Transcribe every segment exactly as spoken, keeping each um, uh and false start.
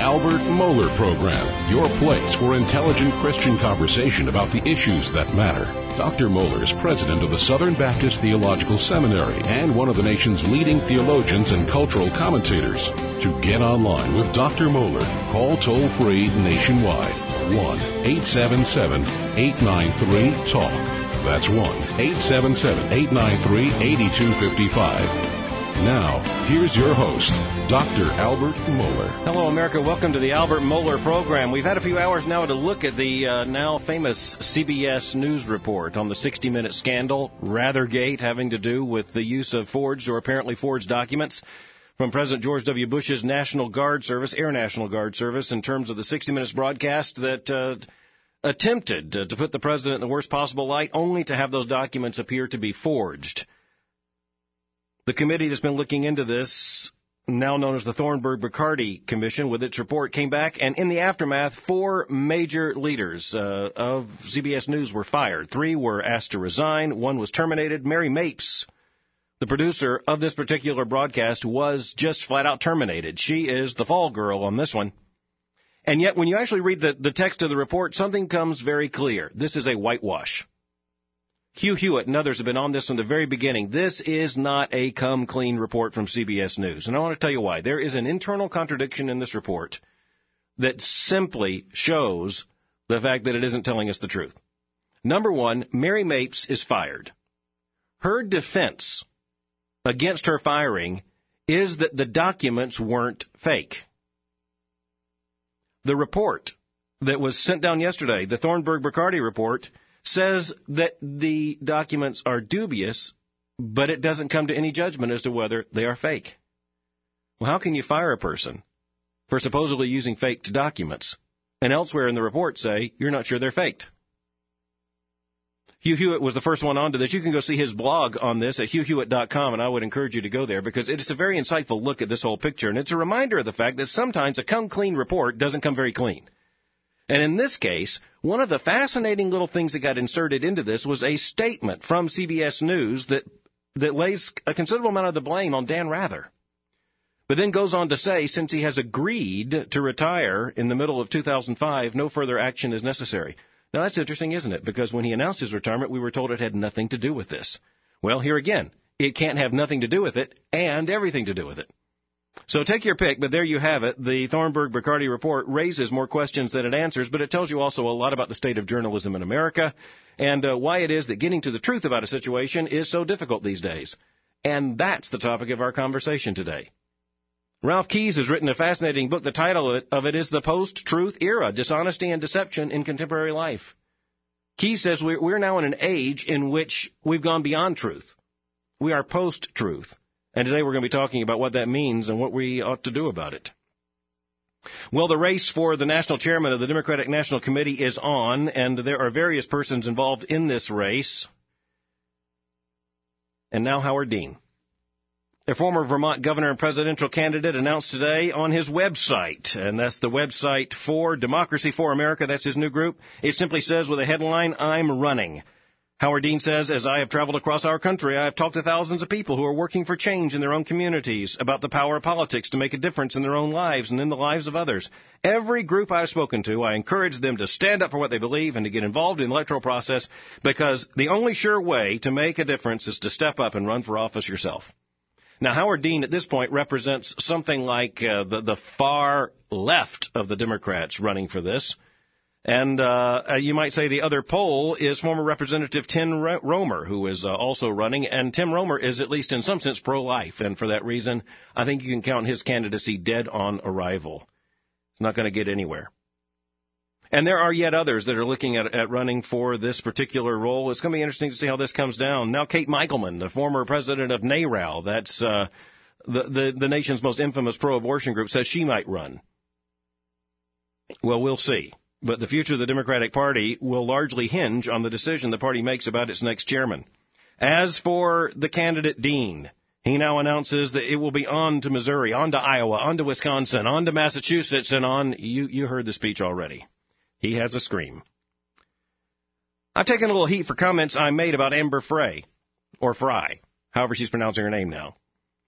Albert Mohler Program, your place for intelligent Christian conversation about the issues that matter. Doctor Mohler is president of the Southern Baptist Theological Seminary and one of the nation's leading theologians and cultural commentators. To get online with Doctor Mohler, call toll-free nationwide, one eight seven seven, eight nine three, talk. That's one eight seven seven, eight nine three, eight two five five. Now, here's your host, Doctor Albert Mohler. Hello, America. Welcome to the Albert Mohler Program. We've had a few hours now to look at the uh, now famous C B S News report on the sixty minute scandal, Rathergate, having to do with the use of forged or apparently forged documents from President George W. Bush's National Guard Service, Air National Guard Service, in terms of the sixty minutes broadcast that uh, attempted uh, to put the president in the worst possible light, only to have those documents appear to be forged. The committee that's been looking into this, now known as the Thornburg-Bacardi Commission, with its report, came back, and in the aftermath, four major leaders uh, of C B S News were fired. Three were asked to resign. One was terminated. Mary Mapes, the producer of this particular broadcast, was just flat-out terminated. She is the fall girl on this one. And yet, when you actually read the, the text of the report, something comes very clear. This is a whitewash. Hugh Hewitt and others have been on this from the very beginning. This is not a come-clean report from C B S News. And I want to tell you why. There is an internal contradiction in this report that simply shows the fact that it isn't telling us the truth. Number one, Mary Mapes is fired. Her defense against her firing is that the documents weren't fake. The report that was sent down yesterday, the Thornburg-Bacardi report, says that the documents are dubious, but it doesn't come to any judgment as to whether they are fake. Well, how can you fire a person for supposedly using faked documents and elsewhere in the report say you're not sure they're faked? Hugh Hewitt was the first one onto this. You can go see his blog on this at hugh hewitt dot com, and I would encourage you to go there because it is a very insightful look at this whole picture, and it's a reminder of the fact that sometimes a come-clean report doesn't come very clean. And in this case, one of the fascinating little things that got inserted into this was a statement from C B S News that, that lays a considerable amount of the blame on Dan Rather, but then goes on to say since he has agreed to retire in the middle of two thousand five, no further action is necessary. Now, that's interesting, isn't it? Because when he announced his retirement, we were told it had nothing to do with this. Well, here again, it can't have nothing to do with it and everything to do with it. So take your pick, but there you have it. The Thornburg-Bacardi report raises more questions than it answers, but it tells you also a lot about the state of journalism in America and uh, why it is that getting to the truth about a situation is so difficult these days. And that's the topic of our conversation today. Ralph Keyes has written a fascinating book. The title of it, of it is The Post-Truth Era, Dishonesty and Deception in Contemporary Life. Keyes says we're, we're now in an age in which we've gone beyond truth. We are post-truth. And today we're going to be talking about what that means and what we ought to do about it. Well, the race for the national chairman of the Democratic National Committee is on, and there are various persons involved in this race. And now Howard Dean. A former Vermont governor and presidential candidate announced today on his website, and that's the website for Democracy for America. That's his new group. It simply says with a headline, I'm running. Howard Dean says, as I have traveled across our country, I have talked to thousands of people who are working for change in their own communities, about the power of politics to make a difference in their own lives and in the lives of others. Every group I've spoken to, I encourage them to stand up for what they believe and to get involved in the electoral process because the only sure way to make a difference is to step up and run for office yourself. Now, Howard Dean at this point represents something like uh, the, the far left of the Democrats running for this. And uh, you might say the other pole is former Representative Tim Romer, who is uh, also running. And Tim Romer is, at least in some sense, pro-life. And for that reason, I think you can count his candidacy dead on arrival. It's not going to get anywhere. And there are yet others that are looking at, at running for this particular role. It's going to be interesting to see how this comes down. Now, Kate Michelman, the former president of NARAL, that's uh, the, the, the nation's most infamous pro-abortion group, says she might run. Well, we'll see. But the future of the Democratic Party will largely hinge on the decision the party makes about its next chairman. As for the candidate Dean, he now announces that it will be on to Missouri, on to Iowa, on to Wisconsin, on to Massachusetts, and on. You, you heard the speech already. He has a scream. I've taken a little heat for comments I made about Amber Frey, or Fry, however she's pronouncing her name now.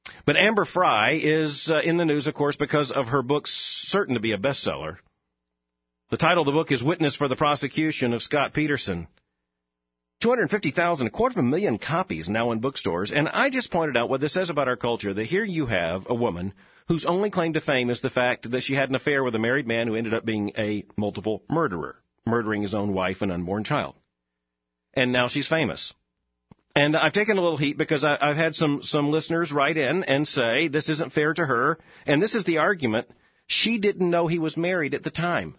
But Amber Frey is uh, in the news, of course, because of her book certain to be a bestseller. The title of the book is Witness for the Prosecution of Scott Peterson. two hundred fifty thousand, a quarter of a million copies now in bookstores. And I just pointed out what this says about our culture, that here you have a woman whose only claim to fame is the fact that she had an affair with a married man who ended up being a multiple murderer, murdering his own wife and unborn child. And now she's famous. And I've taken a little heat because I, I've had some, some listeners write in and say this isn't fair to her. And this is the argument. She didn't know he was married at the time.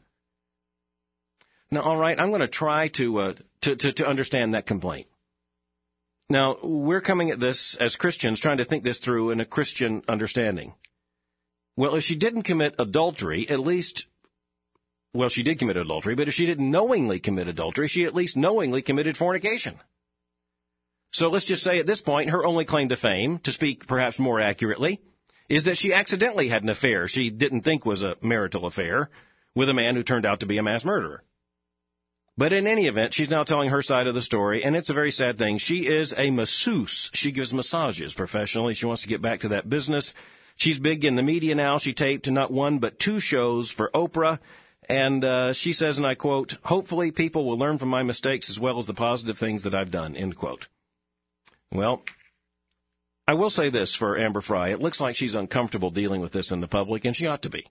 Now, all right, I'm going to try to, uh, to, to, to understand that complaint. Now, we're coming at this as Christians, trying to think this through in a Christian understanding. Well, if she didn't commit adultery, at least, well, she did commit adultery, but if she didn't knowingly commit adultery, she at least knowingly committed fornication. So let's just say at this point, her only claim to fame, to speak perhaps more accurately, is that she accidentally had an affair she didn't think was a marital affair with a man who turned out to be a mass murderer. But in any event, she's now telling her side of the story, and it's a very sad thing. She is a masseuse. She gives massages professionally. She wants to get back to that business. She's big in the media now. She taped not one but two shows for Oprah. And uh, she says, and I quote, "Hopefully people will learn from my mistakes as well as the positive things that I've done," end quote. Well, I will say this for Amber Frey. It looks like she's uncomfortable dealing with this in the public, and she ought to be.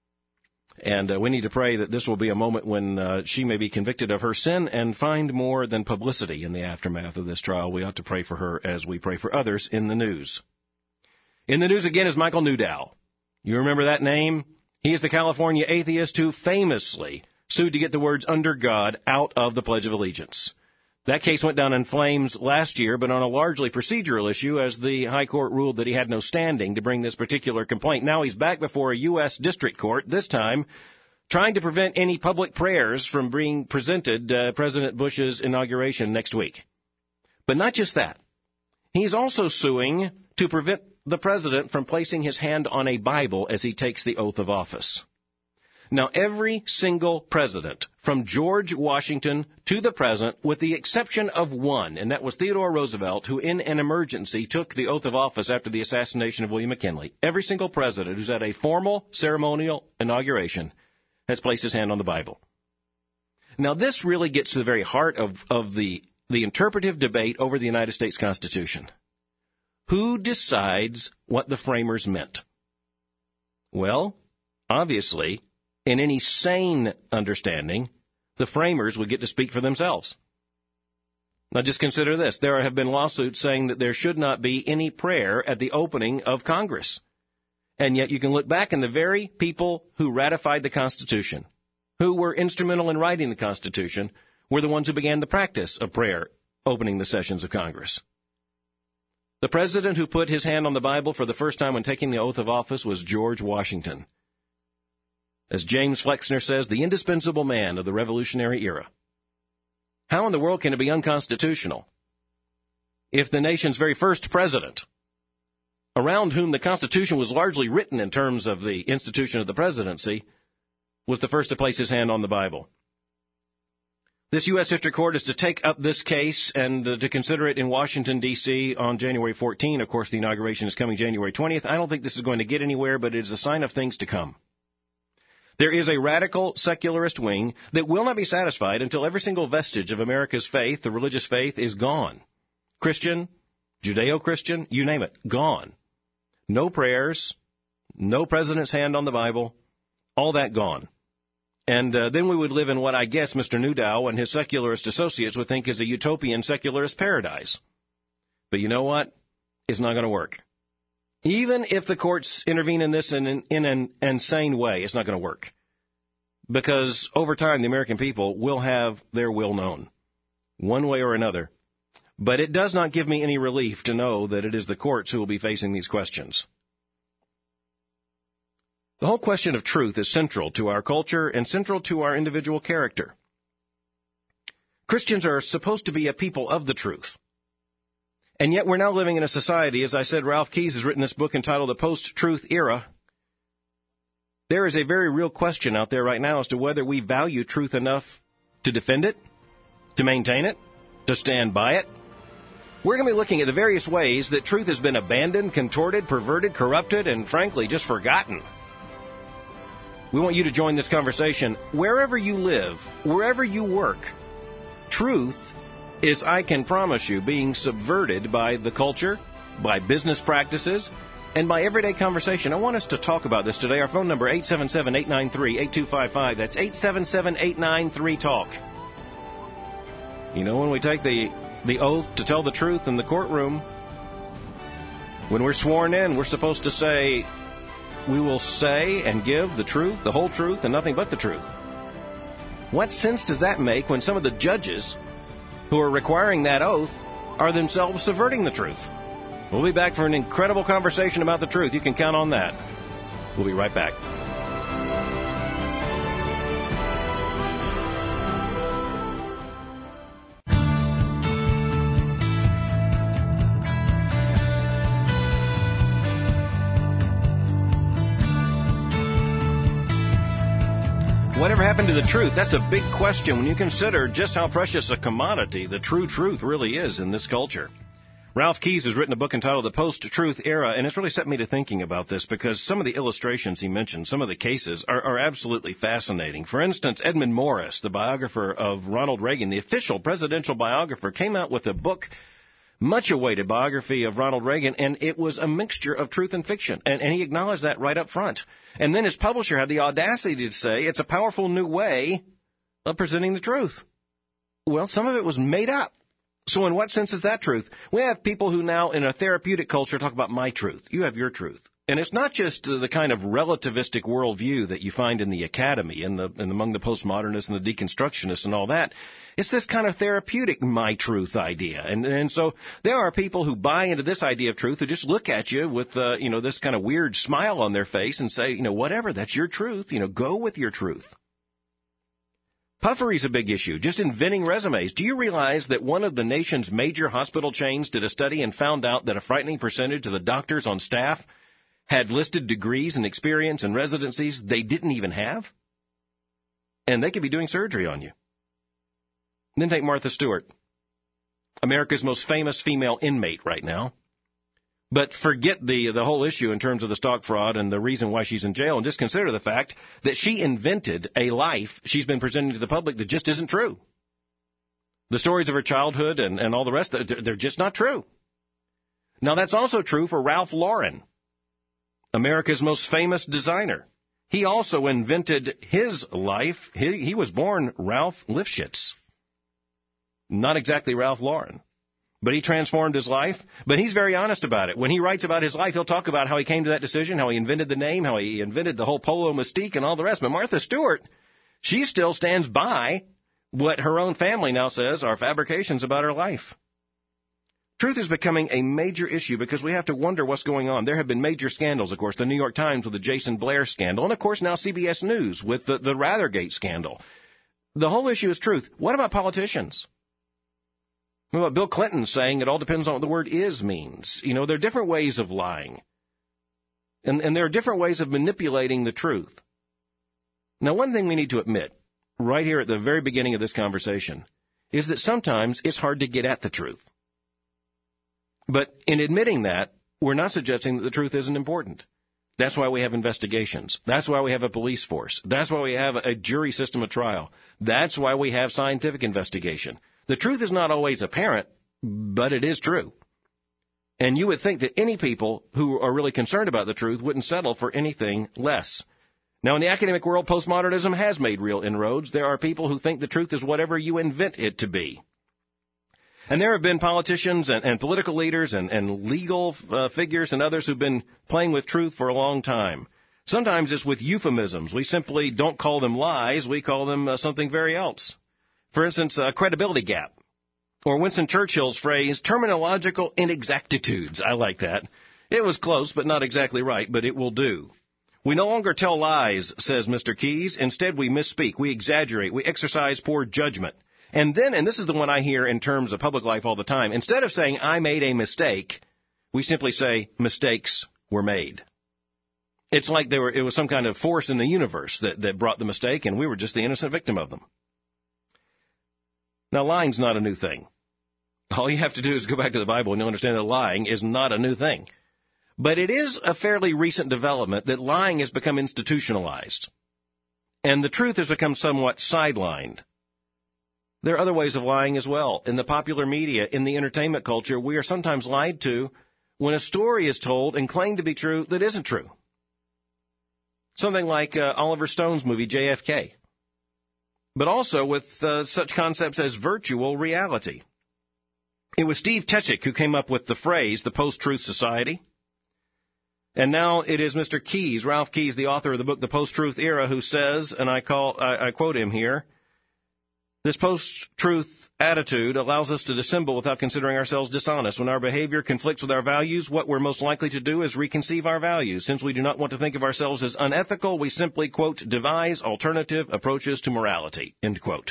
And uh, we need to pray that this will be a moment when uh, she may be convicted of her sin and find more than publicity in the aftermath of this trial. We ought to pray for her as we pray for others in the news. In the news again is Michael Newdow. You remember that name? He is the California atheist who famously sued to get the words "under God" out of the Pledge of Allegiance. That case went down in flames last year, but on a largely procedural issue, as the High Court ruled that he had no standing to bring this particular complaint. Now he's back before a U S district court, this time trying to prevent any public prayers from being presented uh, President Bush's inauguration next week. But not just that. He's also suing to prevent the president from placing his hand on a Bible as he takes the oath of office. Now, every single president, from George Washington to the present, with the exception of one, and that was Theodore Roosevelt, who in an emergency took the oath of office after the assassination of William McKinley, every single president who's had a formal ceremonial inauguration has placed his hand on the Bible. Now, this really gets to the very heart of, of the, the interpretive debate over the United States Constitution. Who decides what the framers meant? Well, obviously, in any sane understanding, the framers would get to speak for themselves. Now just consider this. There have been lawsuits saying that there should not be any prayer at the opening of Congress. And yet you can look back, and the very people who ratified the Constitution, who were instrumental in writing the Constitution, were the ones who began the practice of prayer opening the sessions of Congress. The president who put his hand on the Bible for the first time when taking the oath of office was George Washington. As James Flexner says, the indispensable man of the Revolutionary era. How in the world can it be unconstitutional if the nation's very first president, around whom the Constitution was largely written in terms of the institution of the presidency, was the first to place his hand on the Bible? This U S District Court is to take up this case and uh, to consider it in Washington, D C on January fourteenth. Of course, the inauguration is coming January twentieth. I don't think this is going to get anywhere, but it is a sign of things to come. There is a radical secularist wing that will not be satisfied until every single vestige of America's faith, the religious faith, is gone. Christian, Judeo-Christian, you name it, gone. No prayers, no president's hand on the Bible, all that gone. And uh, then we would live in what I guess Mister Newdow and his secularist associates would think is a utopian secularist paradise. But you know what? It's not going to work. Even if the courts intervene in this in, in, in an insane way, it's not going to work. Because over time, the American people will have their will known, one way or another. But it does not give me any relief to know that it is the courts who will be facing these questions. The whole question of truth is central to our culture and central to our individual character. Christians are supposed to be a people of the truth. And yet we're now living in a society, as I said, Ralph Keyes has written this book entitled The Post-Truth Era. There is a very real question out there right now as to whether we value truth enough to defend it, to maintain it, to stand by it. We're going to be looking at the various ways that truth has been abandoned, contorted, perverted, corrupted, and frankly, just forgotten. We want you to join this conversation wherever you live, wherever you work. Truth is, I can promise you, being subverted by the culture, by business practices, and by everyday conversation. I want us to talk about this today. Our phone number, eight seven seven, eight nine three, eight two five five. That's eight seven seven, eight nine three, talk. You know, when we take the, the oath to tell the truth in the courtroom, when we're sworn in, we're supposed to say, we will say and give the truth, the whole truth, and nothing but the truth. What sense does that make when some of the judges who are requiring that oath are themselves subverting the truth? We'll be back for an incredible conversation about the truth. You can count on that. We'll be right back. Whatever happened to the truth? That's a big question when you consider just how precious a commodity the true truth really is in this culture. Ralph Keyes has written a book entitled The Post-Truth Era, and it's really set me to thinking about this because some of the illustrations he mentioned, some of the cases, are, are absolutely fascinating. For instance, Edmund Morris, the biographer of Ronald Reagan, the official presidential biographer, came out with a book, much awaited biography of Ronald Reagan, and it was a mixture of truth and fiction, and, and he acknowledged that right up front. And then his publisher had the audacity to say it's a powerful new way of presenting the truth. Well, some of it was made up. So in what sense is that truth? We have people who now in a therapeutic culture talk about my truth. You have your truth. And it's not just the kind of relativistic worldview that you find in the academy and, the, and among the postmodernists and the deconstructionists and all that. It's this kind of therapeutic my truth idea. And, and so there are people who buy into this idea of truth who just look at you with, uh, you know, this kind of weird smile on their face and say, you know, whatever, that's your truth. You know, go with your truth. Puffery's a big issue, just inventing resumes. Do you realize that one of the nation's major hospital chains did a study and found out that a frightening percentage of the doctors on staff had listed degrees and experience and residencies they didn't even have? And they could be doing surgery on you. Then take Martha Stewart, America's most famous female inmate right now. But forget the the whole issue in terms of the stock fraud and the reason why she's in jail, and just consider the fact that she invented a life she's been presenting to the public that just isn't true. The stories of her childhood and, and all the rest, they're, they're just not true. Now, that's also true for Ralph Lauren, America's most famous designer. He also invented his life. He, he was born Ralph Lifshitz. Not exactly Ralph Lauren. But he transformed his life. But he's very honest about it. When he writes about his life, he'll talk about how he came to that decision, how he invented the name, how he invented the whole polo mystique and all the rest. But Martha Stewart, she still stands by what her own family now says are fabrications about her life. Truth is becoming a major issue because we have to wonder what's going on. There have been major scandals, of course, the New York Times with the Jason Blair scandal, and, of course, now C B S News with the, the Rathergate scandal. The whole issue is truth. What about politicians? What about Bill Clinton saying it all depends on what the word is means? You know, there are different ways of lying. And, and there are different ways of manipulating the truth. Now, one thing we need to admit, right here at the very beginning of this conversation, is that sometimes it's hard to get at the truth. But in admitting that, we're not suggesting that the truth isn't important. That's why we have investigations. That's why we have a police force. That's why we have a jury system of trial. That's why we have scientific investigation. The truth is not always apparent, but it is true. And you would think that any people who are really concerned about the truth wouldn't settle for anything less. Now, in the academic world, postmodernism has made real inroads. There are people who think the truth is whatever you invent it to be. And there have been politicians and, and political leaders and, and legal uh, figures and others who've been playing with truth for a long time. Sometimes it's with euphemisms. We simply don't call them lies. We call them uh, something very else. For instance, a credibility gap. Or Winston Churchill's phrase, terminological inexactitudes. I like that. It was close, but not exactly right, but it will do. We no longer tell lies, says Mister Keyes. Instead, we misspeak. We exaggerate. We exercise poor judgment. And then, and this is the one I hear in terms of public life all the time, instead of saying, I made a mistake, we simply say, mistakes were made. It's like they were, it was some kind of force in the universe that, that brought the mistake, and we were just the innocent victim of them. Now, lying's not a new thing. All you have to do is go back to the Bible and you'll understand that lying is not a new thing. But it is a fairly recent development that lying has become institutionalized, and the truth has become somewhat sidelined. There are other ways of lying as well. In the popular media, in the entertainment culture, we are sometimes lied to when a story is told and claimed to be true that isn't true. Something like uh, Oliver Stone's movie J F K. But also with uh, such concepts as virtual reality. It was Steve Techich who came up with the phrase, the post-truth society. And now it is Mister Keyes, Ralph Keyes, the author of the book The Post-Truth Era, who says, and I call, I, I quote him here, "This post-truth attitude allows us to dissemble without considering ourselves dishonest. When our behavior conflicts with our values, what we're most likely to do is reconceive our values. Since we do not want to think of ourselves as unethical, we simply, quote, devise alternative approaches to morality," end quote.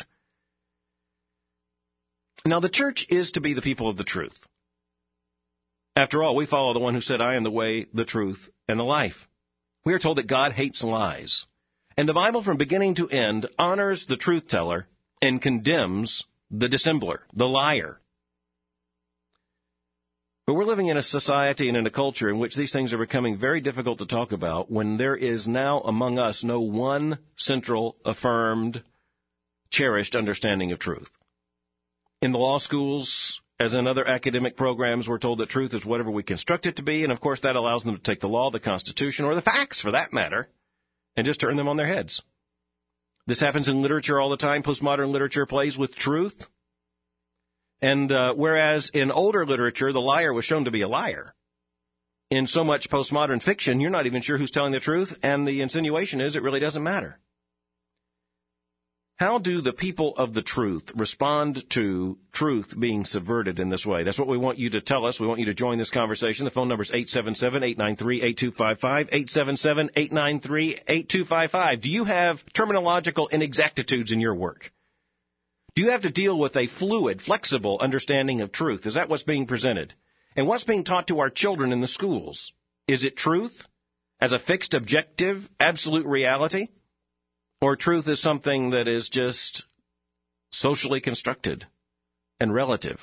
Now, the church is to be the people of the truth. After all, we follow the one who said, "I am the way, the truth, and the life." We are told that God hates lies. And the Bible, from beginning to end, honors the truth teller and condemns the dissembler, the liar. But we're living in a society and in a culture in which these things are becoming very difficult to talk about when there is now among us no one central, affirmed, cherished understanding of truth. In the law schools, as in other academic programs, we're told that truth is whatever we construct it to be, and of course that allows them to take the law, the Constitution, or the facts, for that matter, and just turn them on their heads. This happens in literature all the time. Postmodern literature plays with truth. And uh, whereas in older literature, the liar was shown to be a liar, in so much postmodern fiction, you're not even sure who's telling the truth, and the insinuation is it really doesn't matter. How do the people of the truth respond to truth being subverted in this way? That's what we want you to tell us. We want you to join this conversation. The phone number is eight seven seven, eight nine three, eight two five five, eight seven seven, eight nine three, eight two five five. Do you have terminological inexactitudes in your work? Do you have to deal with a fluid, flexible understanding of truth? Is that what's being presented? And what's being taught to our children in the schools? Is it truth as a fixed, objective, absolute reality? Or truth is something that is just socially constructed and relative,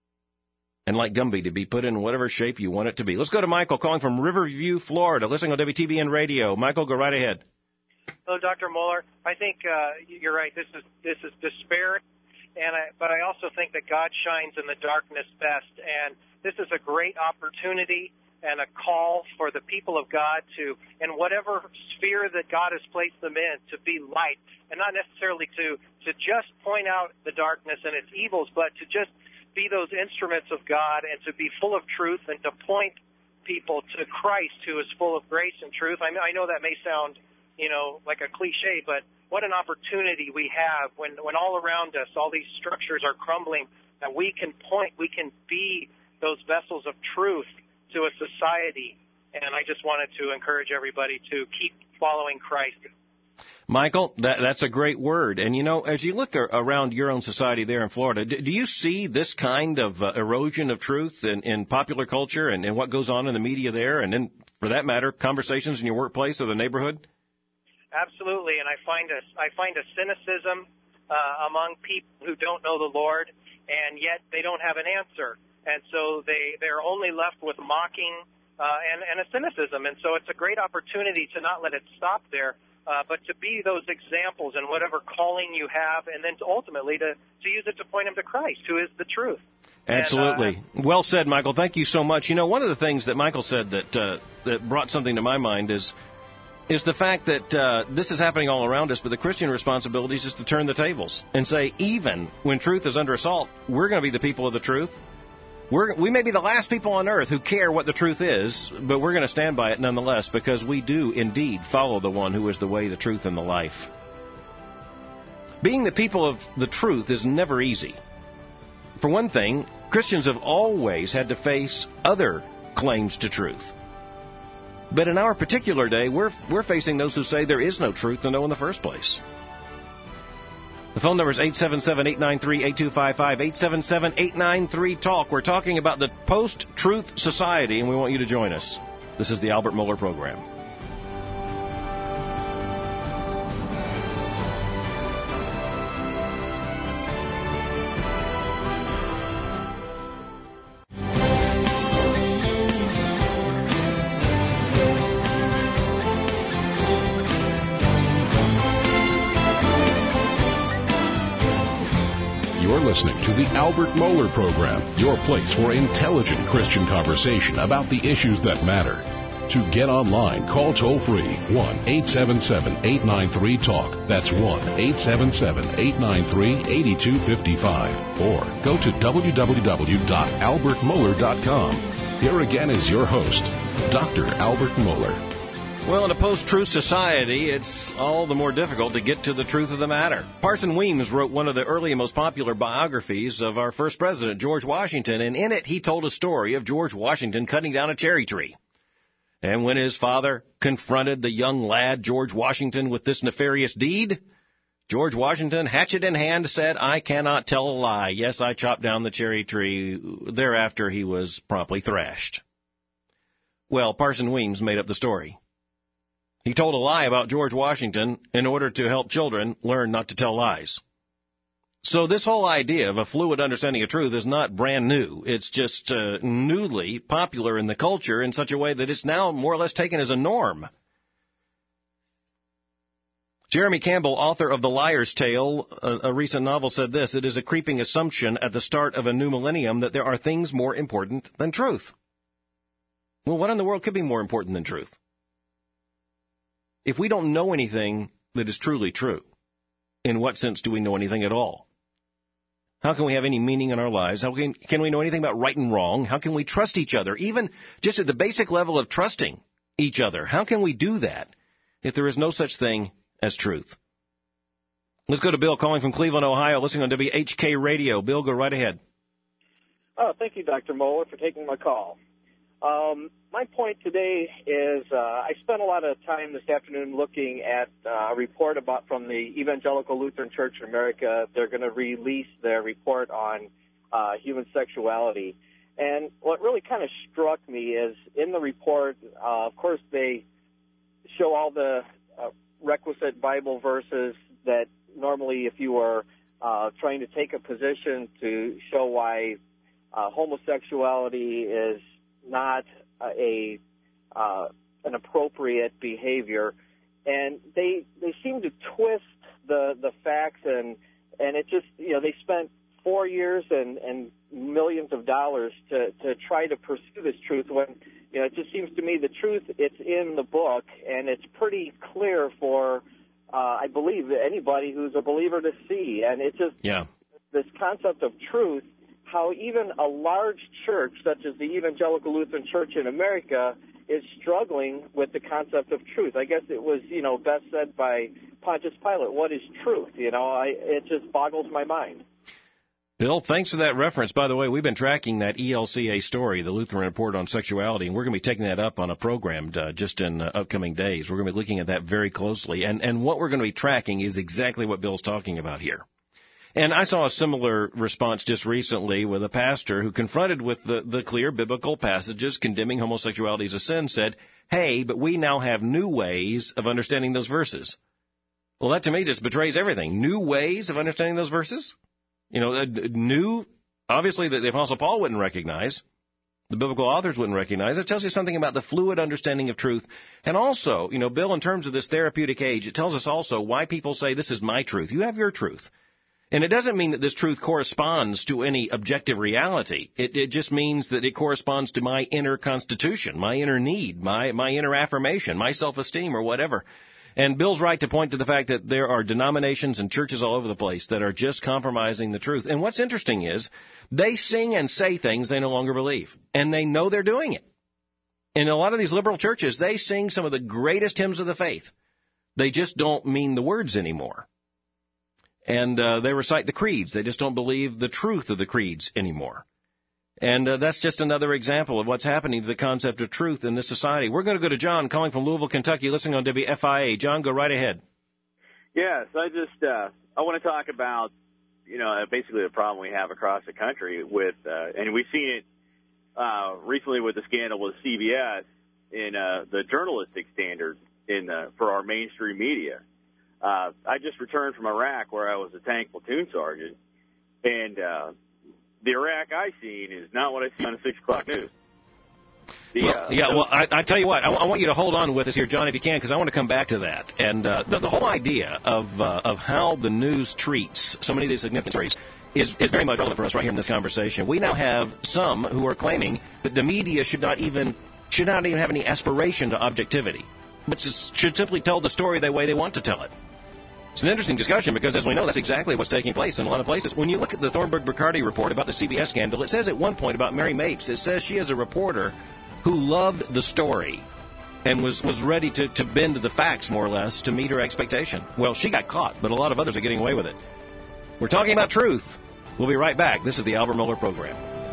and like Gumby, to be put in whatever shape you want it to be. Let's go to Michael calling from Riverview, Florida, listening on W T B N Radio. Michael, go right ahead. Hello, Doctor Moeller. I think uh, you're right. This is this is despair, and I, but I also think that God shines in the darkness best, and this is a great opportunity and a call for the people of God to, in whatever sphere that God has placed them in, to be light, and not necessarily to, to just point out the darkness and its evils, but to just be those instruments of God and to be full of truth and to point people to Christ, who is full of grace and truth. I mean, I know that may sound, you know, like a cliche, but what an opportunity we have when, when all around us, all these structures are crumbling, that we can point, we can be those vessels of truth to a society, and I just wanted to encourage everybody to keep following Christ. Michael, that, that's a great word. And, you know, as you look ar- around your own society there in Florida, do, do you see this kind of uh, erosion of truth in, in popular culture and, and what goes on in the media there, and then, for that matter, conversations in your workplace or the neighborhood? Absolutely, and I find a, I find a cynicism uh, among people who don't know the Lord, and yet they don't have an answer. And so they, they're only left with mocking uh, and, and a cynicism. And so it's a great opportunity to not let it stop there, uh, but to be those examples in whatever calling you have, and then to ultimately to, to use it to point them to Christ, who is the truth. Absolutely. And, uh, well said, Michael. Thank you so much. You know, one of the things that Michael said that uh, that brought something to my mind is is the fact that uh, this is happening all around us, but the Christian responsibility is just to turn the tables and say, even when truth is under assault, we're going to be the people of the truth. We're, we may be the last people on earth who care what the truth is, but we're going to stand by it nonetheless, because we do indeed follow the one who is the way, the truth, and the life. Being the people of the truth is never easy. For one thing, Christians have always had to face other claims to truth. But in our particular day, we're, we're facing those who say there is no truth to know in the first place. The phone number is eight seven seven, eight nine three, eight two five five, eight seven seven, eight nine three, talk. We're talking about the post-truth society, and we want you to join us. This is the Albert Mohler Program. You're listening to the Albert Mohler Program, your place for intelligent Christian conversation about the issues that matter. To get online, call toll-free one eight seven seven, eight nine three, TALK. That's one eight seven seven, eight nine three, eight two five five. Or go to w w w dot albert mohler dot com. Here again is your host, Doctor Albert Mohler. Well, in a post-truth society, it's all the more difficult to get to the truth of the matter. Parson Weems wrote one of the early and most popular biographies of our first president, George Washington, and in it he told a story of George Washington cutting down a cherry tree. And when his father confronted the young lad, George Washington, with this nefarious deed, George Washington, hatchet in hand, said, "I cannot tell a lie. Yes, I chopped down the cherry tree." Thereafter, he was promptly thrashed. Well, Parson Weems made up the story. He told a lie about George Washington in order to help children learn not to tell lies. So this whole idea of a fluid understanding of truth is not brand new. It's just uh, newly popular in the culture in such a way that it's now more or less taken as a norm. Jeremy Campbell, author of The Liar's Tale, a, a recent novel, said this: "It is a creeping assumption at the start of a new millennium that there are things more important than truth." Well, what in the world could be more important than truth? If we don't know anything that is truly true, in what sense do we know anything at all? How can we have any meaning in our lives? How can, can we know anything about right and wrong? How can we trust each other, even just at the basic level of trusting each other? How can we do that if there is no such thing as truth? Let's go to Bill calling from Cleveland, Ohio, listening on W H K Radio. Bill, go right ahead. Oh, thank you, Doctor Mohler, for taking my call. Um, my point today is uh, I spent a lot of time this afternoon looking at uh, a report about from the Evangelical Lutheran Church in America. They're going to release their report on uh, human sexuality. And what really kind of struck me is in the report, uh, of course, they show all the uh, requisite Bible verses that normally if you were uh, trying to take a position to show why uh, homosexuality is not a uh, an appropriate behavior, and they they seem to twist the the facts, and and it just, you know, they spent four years and and millions of dollars to to try to pursue this truth, when, you know, it just seems to me the truth, it's in the book, and it's pretty clear for uh, I believe anybody who's a believer to see, and it's just yeah. this concept of truth. How even a large church such as the Evangelical Lutheran Church in America is struggling with the concept of truth. I guess it was, you know, best said by Pontius Pilate, what is truth? You know, I, it just boggles my mind. Bill, thanks for that reference. By the way, we've been tracking that E L C A story, the Lutheran Report on Sexuality, and we're going to be taking that up on a program uh, just in uh, upcoming days. We're going to be looking at that very closely. And, and what we're going to be tracking is exactly what Bill's talking about here. And I saw a similar response just recently with a pastor who, confronted with the, the clear biblical passages condemning homosexuality as a sin, said, "Hey, but we now have new ways of understanding those verses." Well, that to me just betrays everything. New ways of understanding those verses? You know, new, obviously, that the Apostle Paul wouldn't recognize. The biblical authors wouldn't recognize. It tells you something about the fluid understanding of truth. And also, you know, Bill, in terms of this therapeutic age, it tells us also why people say this is my truth. You have your truth. And it doesn't mean that this truth corresponds to any objective reality. It, it just means that it corresponds to my inner constitution, my inner need, my, my inner affirmation, my self-esteem, or whatever. And Bill's right to point to the fact that there are denominations and churches all over the place that are just compromising the truth. And what's interesting is they sing and say things they no longer believe, and they know they're doing it. In a lot of these liberal churches, they sing some of the greatest hymns of the faith. They just don't mean the words anymore. And uh, they recite the creeds. They just don't believe the truth of the creeds anymore. And uh, that's just another example of what's happening to the concept of truth in this society. We're going to go to John calling from Louisville, Kentucky, listening on W F I A. John, go right ahead. Yes, I just uh, I want to talk about, you know, basically the problem we have across the country with, uh, and we've seen it uh, recently with the scandal with C B S in uh, the journalistic standards in uh, for our mainstream media. Uh, I just returned from Iraq, where I was a tank platoon sergeant, and uh, the Iraq I seen is not what I see on the six o'clock news. The, well, uh, yeah, well, I, I tell you what, I, I want you to hold on with us here, John, if you can, because I want to come back to that. And uh, the, the whole idea of uh, of how the news treats so many of these significant stories is, is very much relevant for us right here in this conversation. We now have some who are claiming that the media should not even should not even have any aspiration to objectivity, but should simply tell the story the way they want to tell it. It's an interesting discussion because, as we know, that's exactly what's taking place in a lot of places. When you look at the Thornburg-Bacardi report about the C B S scandal, it says at one point about Mary Mapes, it says she is a reporter who loved the story and was, was ready to, to bend to the facts, more or less, to meet her expectation. Well, she got caught, but a lot of others are getting away with it. We're talking about truth. We'll be right back. This is the Albert Mohler Program.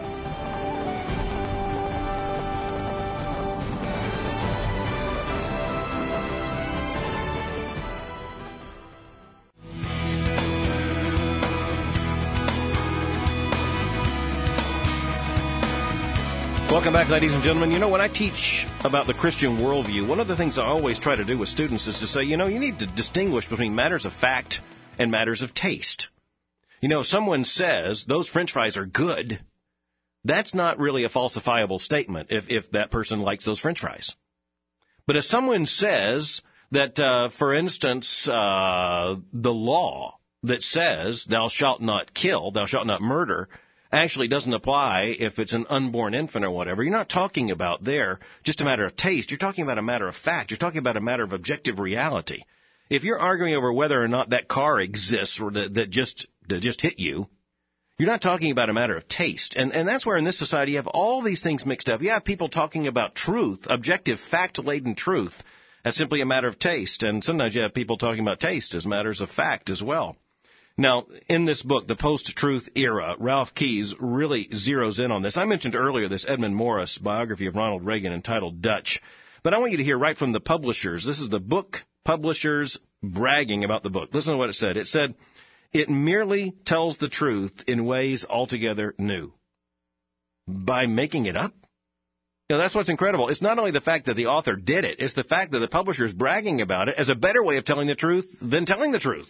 Welcome back, ladies and gentlemen. You know, when I teach about the Christian worldview, one of the things I always try to do with students is to say, you know, you need to distinguish between matters of fact and matters of taste. You know, if someone says those French fries are good, that's not really a falsifiable statement if, if that person likes those French fries. But if someone says that, uh, for instance, uh, the law that says thou shalt not kill, thou shalt not murder, actually doesn't apply if it's an unborn infant or whatever. You're not talking about there just a matter of taste. You're talking about a matter of fact. You're talking about a matter of objective reality. If you're arguing over whether or not that car exists or that, that just that just hit you, you're not talking about a matter of taste. And, and that's where in this society you have all these things mixed up. You have people talking about truth, objective, fact-laden truth, as simply a matter of taste. And sometimes you have people talking about taste as matters of fact as well. Now, in this book, The Post-Truth Era, Ralph Keyes really zeroes in on this. I mentioned earlier this Edmund Morris biography of Ronald Reagan entitled Dutch. But I want you to hear right from the publishers. This is the book publishers bragging about the book. Listen to what it said. It said, it merely tells the truth in ways altogether new. By making it up? You know, that's what's incredible. It's not only the fact that the author did it, it's the fact that the publisher is bragging about it as a better way of telling the truth than telling the truth.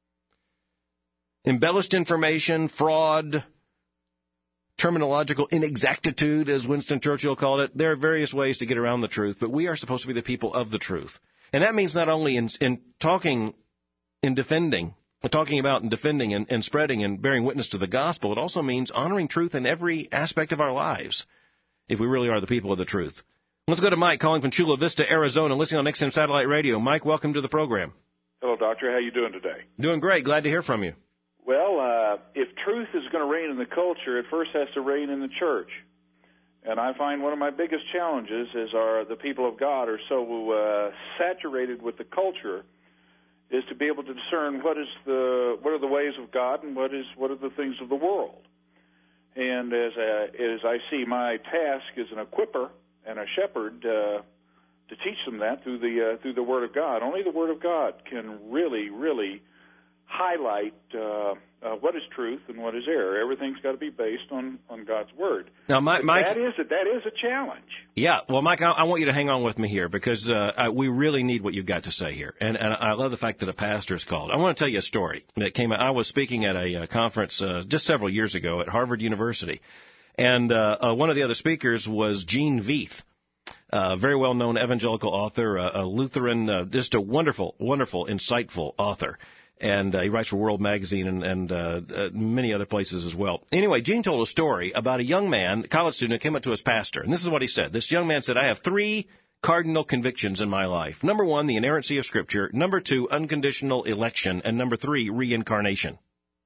Embellished information, fraud, terminological inexactitude, as Winston Churchill called it. There are various ways to get around the truth, but we are supposed to be the people of the truth. And that means not only in, in talking, in defending, talking about and defending and, and spreading and bearing witness to the gospel, it also means honoring truth in every aspect of our lives, if we really are the people of the truth. Let's go to Mike, calling from Chula Vista, Arizona, listening on X M Satellite Radio. Mike, welcome to the program. Hello, Doctor. How you doing today? Doing great. Glad to hear from you. Well, uh, if truth is going to reign in the culture, it first has to reign in the church. And I find one of my biggest challenges is our the people of God are so uh, saturated with the culture, is to be able to discern what is the what are the ways of God and what is what are the things of the world. And as a, as I see my task as an equipper and a shepherd uh, to teach them that through the uh, through the Word of God. Only the Word of God can really, really highlight uh, uh, what is truth and what is error. Everything's got to be based on, on God's Word. Now, Mike, that is a, that is a challenge. Yeah, well, Mike, I, I want you to hang on with me here because uh, I, we really need what you've got to say here. And, and I love the fact that a pastor is called. I want to tell you a story that came out. I was speaking at a, a conference uh, just several years ago at Harvard University, and uh, uh, one of the other speakers was Gene Veith. A uh, very well-known evangelical author, uh, a Lutheran, uh, just a wonderful, wonderful, insightful author. And uh, he writes for World Magazine and, and uh, uh, many other places as well. Anyway, Gene told a story about a young man, a college student, who came up to his pastor. And this is what he said. This young man said, I have three cardinal convictions in my life. Number one, the inerrancy of Scripture. Number two, unconditional election. And number three, reincarnation.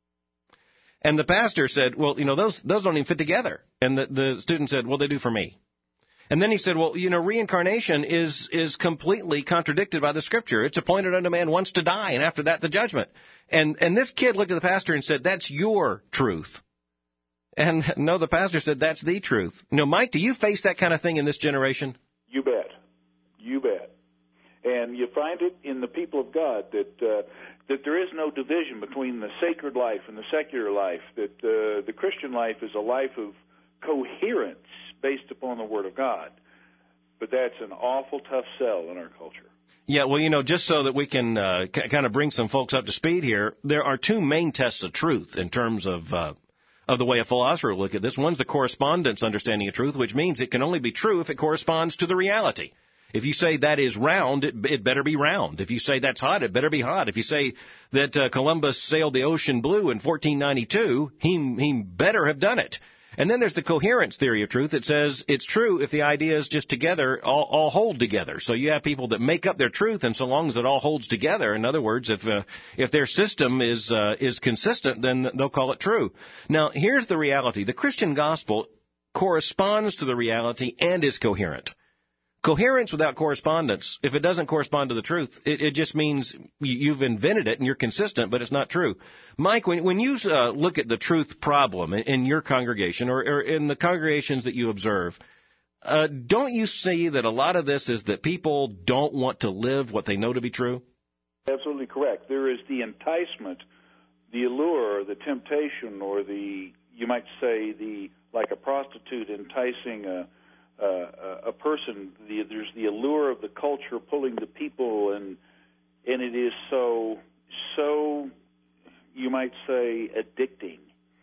And the pastor said, well, you know, those those don't even fit together. And the, the student said, well, they do for me. And then he said, well, you know, reincarnation is is completely contradicted by the Scripture. It's appointed unto man once to die, and after that, the judgment. And and this kid looked at the pastor and said, that's your truth. And no, the pastor said, that's the truth. You know, Mike, do you face that kind of thing in this generation? You bet. You bet. And you find it in the people of God that uh, that there is no division between the sacred life and the secular life, that uh, the Christian life is a life of coherence based upon the Word of God. But that's an awful tough sell in our culture. Yeah, well, you know, just so that we can uh, c- kind of bring some folks up to speed here, there are two main tests of truth in terms of uh, of the way a philosopher will look at this. One's the correspondence understanding of truth, which means it can only be true if it corresponds to the reality. If you say that is round, it, it better be round. If you say that's hot, it better be hot. If you say that uh, Columbus sailed the ocean blue in fourteen ninety-two, he, he better have done it. And then there's the coherence theory of truth that says it's true if the ideas just together all, all hold together. So you have people that make up their truth, and so long as it all holds together, in other words, if uh, if their system is uh, is consistent, then they'll call it true. Now, here's the reality. The Christian gospel corresponds to the reality and is coherent. Coherence without correspondence, if it doesn't correspond to the truth, it, it just means you've invented it and you're consistent, but it's not true. Mike, when, when you uh, look at the truth problem in, in your congregation or, or in the congregations that you observe, uh, don't you see that a lot of this is that people don't want to live what they know to be true? Absolutely correct. There is the enticement, the allure, the temptation, or the, you might say, the like a prostitute enticing a Uh, a person. The, there's the allure of the culture pulling the people, and and it is so so you might say addicting.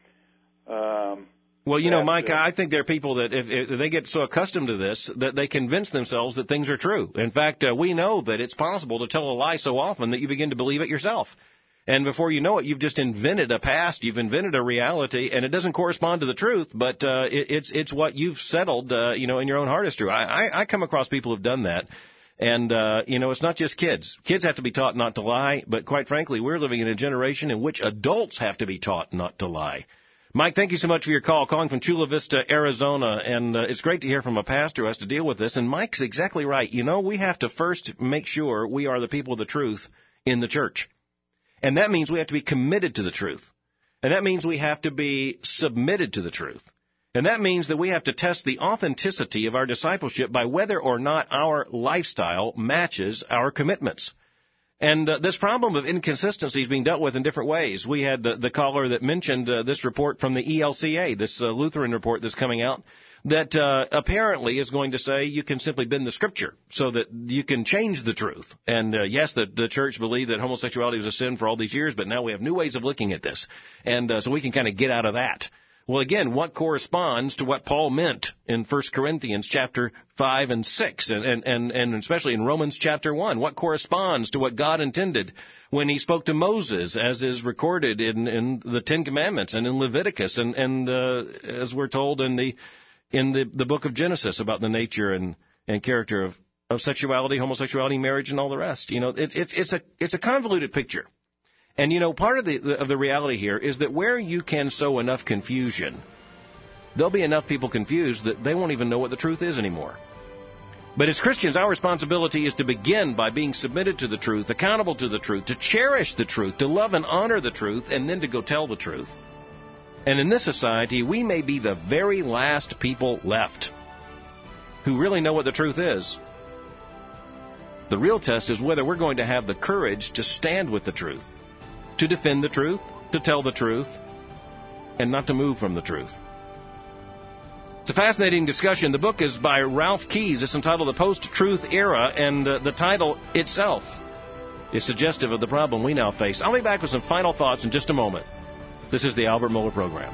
Um, well, you know, Mike, I think there are people that if, if they get so accustomed to this that they convince themselves that things are true. In fact, uh, we know that it's possible to tell a lie so often that you begin to believe it yourself. And before you know it, you've just invented a past, you've invented a reality, and it doesn't correspond to the truth, but uh, it, it's it's what you've settled, uh, you know, in your own heart is true. I, I, I come across people who've done that, and, uh, you know, it's not just kids. Kids have to be taught not to lie, but quite frankly, we're living in a generation in which adults have to be taught not to lie. Mike, thank you so much for your call, calling from Chula Vista, Arizona, and uh, it's great to hear from a pastor who has to deal with this, and Mike's exactly right. You know, we have to first make sure we are the people of the truth in the church. And that means we have to be committed to the truth. And that means we have to be submitted to the truth. And that means that we have to test the authenticity of our discipleship by whether or not our lifestyle matches our commitments. And uh, this problem of inconsistency is being dealt with in different ways. We had the, the caller that mentioned uh, this report from the E L C A, this uh, Lutheran report that's coming out, that uh, apparently is going to say you can simply bend the Scripture so that you can change the truth. And uh, yes, the, the church believed that homosexuality was a sin for all these years, but now we have new ways of looking at this. And uh, so we can kind of get out of that. Well, again, what corresponds to what Paul meant in First Corinthians chapter five and six, and, and, and, and especially in Romans chapter one? What corresponds to what God intended when he spoke to Moses, as is recorded in, in the Ten Commandments and in Leviticus, and, and uh, as we're told in the in the, the book of Genesis about the nature and, and character of, of sexuality, homosexuality, marriage, and all the rest. You know, it, it, it's a it's a convoluted picture. And, you know, part of the, the of the reality here is that where you can sow enough confusion, there'll be enough people confused that they won't even know what the truth is anymore. But as Christians, our responsibility is to begin by being submitted to the truth, accountable to the truth, to cherish the truth, to love and honor the truth, and then to go tell the truth. And in this society, we may be the very last people left who really know what the truth is. The real test is whether we're going to have the courage to stand with the truth, to defend the truth, to tell the truth, and not to move from the truth. It's a fascinating discussion. The book is by Ralph Keyes. It's entitled The Post-Truth Era, and uh, the title itself is suggestive of the problem we now face. I'll be back with some final thoughts in just a moment. This is the Albert Mohler Program.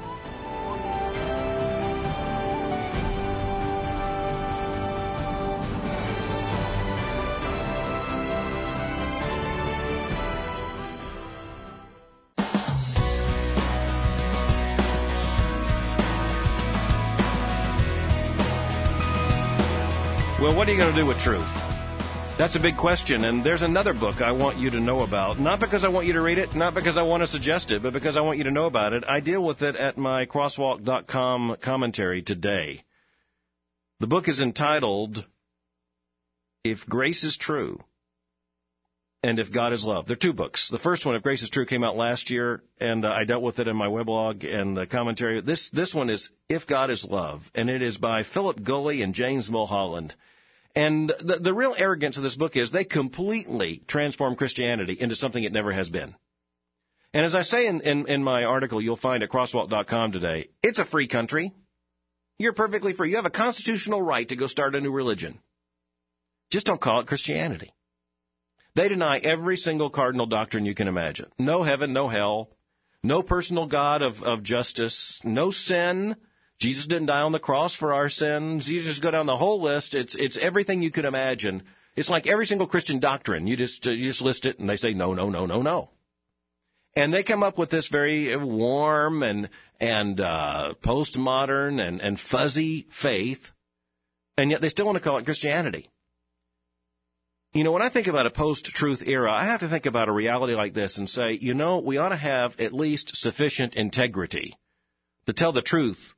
Well, what are you going to do with truth? That's a big question, and there's another book I want you to know about. Not because I want you to read it, not because I want to suggest it, but because I want you to know about it. I deal with it at my crosswalk dot com commentary today. The book is entitled, If Grace is True, and If God is Love. There are two books. The first one, If Grace is True, came out last year, and uh, I dealt with it in my weblog and the commentary. This, this one is If God is Love, and it is by Philip Gulley and James Mulholland. And the, the real arrogance of this book is they completely transform Christianity into something it never has been. And as I say in, in, in my article you'll find at crosswalk dot com today, it's a free country. You're perfectly free. You have a constitutional right to go start a new religion. Just don't call it Christianity. They deny every single cardinal doctrine you can imagine. No heaven, no hell, no personal God of, of justice, no sin, Jesus didn't die on the cross for our sins. You just go down the whole list. It's it's everything you could imagine. It's like every single Christian doctrine. You just uh, you just list it, and they say no, no, no, no, no. And they come up with this very warm and and uh, postmodern and, and fuzzy faith, and yet they still want to call it Christianity. You know, when I think about a post-truth era, I have to think about a reality like this and say, you know, we ought to have at least sufficient integrity to tell the truth.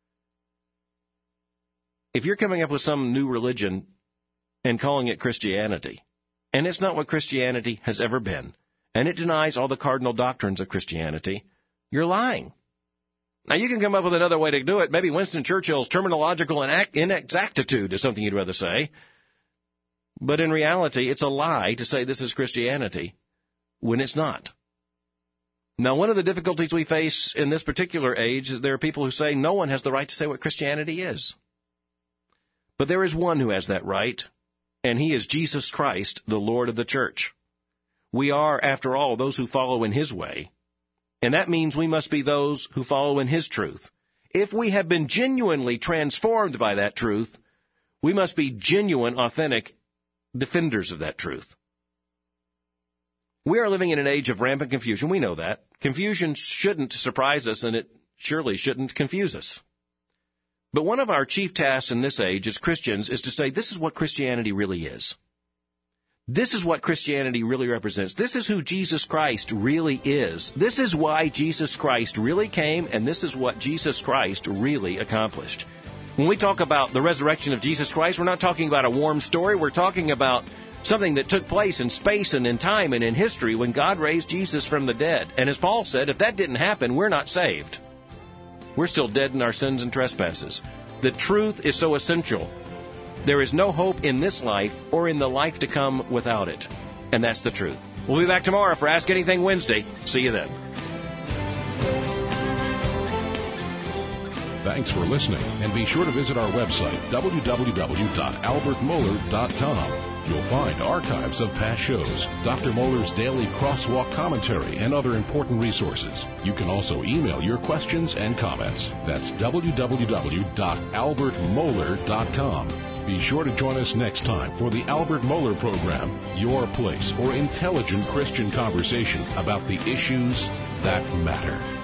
If you're coming up with some new religion and calling it Christianity, and it's not what Christianity has ever been, and it denies all the cardinal doctrines of Christianity, you're lying. Now, you can come up with another way to do it. Maybe Winston Churchill's terminological inexactitude is something you'd rather say. But in reality, it's a lie to say this is Christianity when it's not. Now, one of the difficulties we face in this particular age is there are people who say no one has the right to say what Christianity is. But there is one who has that right, and he is Jesus Christ, the Lord of the church. We are, after all, those who follow in his way, and that means we must be those who follow in his truth. If we have been genuinely transformed by that truth, we must be genuine, authentic defenders of that truth. We are living in an age of rampant confusion. We know that. Confusion shouldn't surprise us, and it surely shouldn't confuse us. But one of our chief tasks in this age as Christians is to say, this is what Christianity really is. This is what Christianity really represents. This is who Jesus Christ really is. This is why Jesus Christ really came, and this is what Jesus Christ really accomplished. When we talk about the resurrection of Jesus Christ, we're not talking about a warm story. We're talking about something that took place in space and in time and in history when God raised Jesus from the dead. And as Paul said, if that didn't happen, we're not saved. We're still dead in our sins and trespasses. The truth is so essential. There is no hope in this life or in the life to come without it. And that's the truth. We'll be back tomorrow for Ask Anything Wednesday. See you then. Thanks for listening, and be sure to visit our website, w w w dot albert mohler dot com. You'll find archives of past shows, Doctor Mohler's daily crosswalk commentary, and other important resources. You can also email your questions and comments. That's w w w dot albert mohler dot com. Be sure to join us next time for the Albert Mohler Program, your place for intelligent Christian conversation about the issues that matter.